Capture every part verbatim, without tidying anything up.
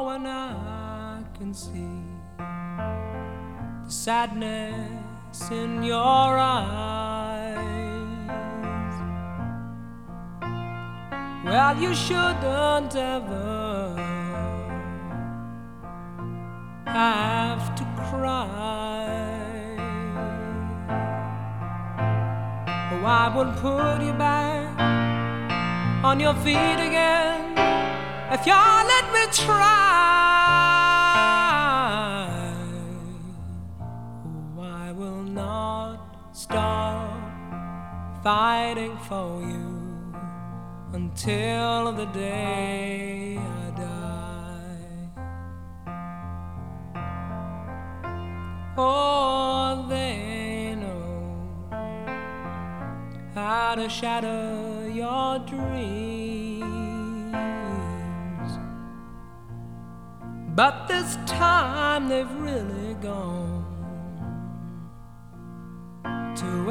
Oh, and I can see the sadness in your eyes. Well, you shouldn't ever have to cry. Oh, I will put you back on your feet again if you'll let me try. Oh, I will not stop fighting for you until the day I die. Oh, they know how to shatter your dreams, but this time they've really gone to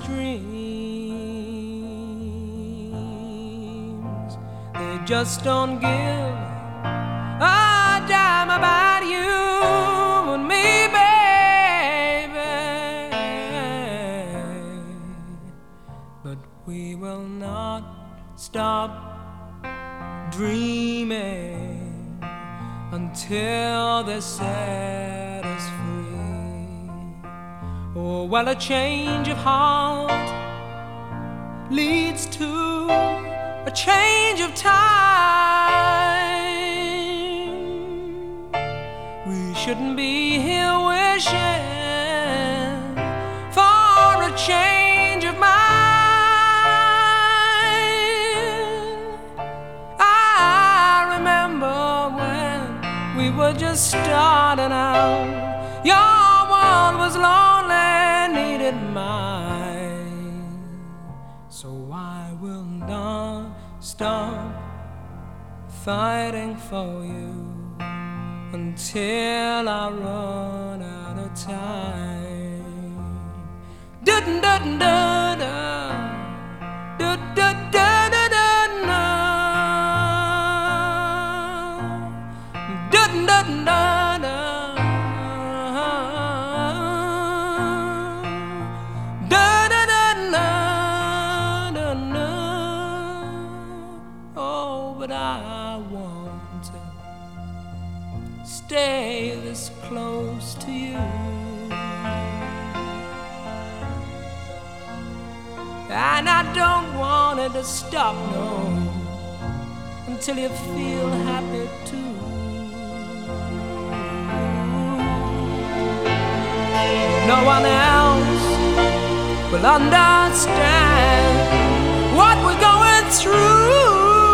extremes. They just don't give a damn about you and me, baby. But we will not stop dreaming until they set us free. Oh, well, a change of heart leads to a change of time. We shouldn't be here wishing for a change of mind. I remember when we were just starting out, your world was lonely, needed mine. So I will not stop fighting for you until I run out of time. Dun dun dun dun dun dun dun dun dun dun dun. But I want to stay this close to you, and I don't want it to stop, no, until you feel happy too. No one else will understand what we're going through.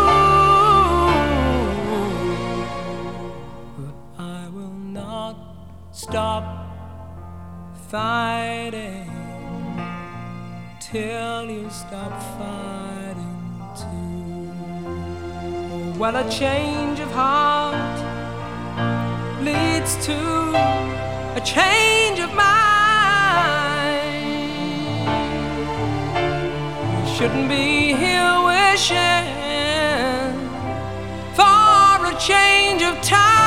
Stop fighting till you stop fighting too. Oh, well, a change of heart leads to a change of mind. We shouldn't be here wishing for a change of time.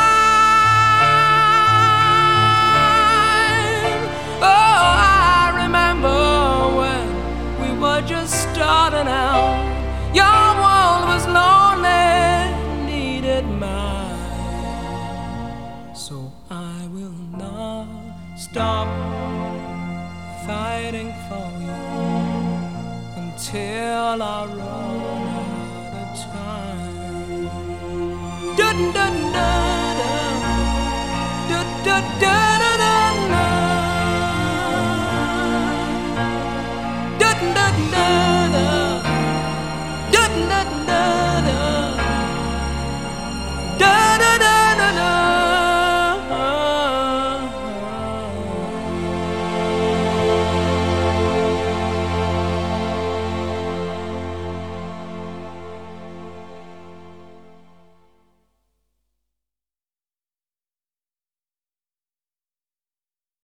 Starting out, your world was lonely, needed mine. So I will not stop fighting for you until I run out of time. Dun dun dun dun dun dun dun.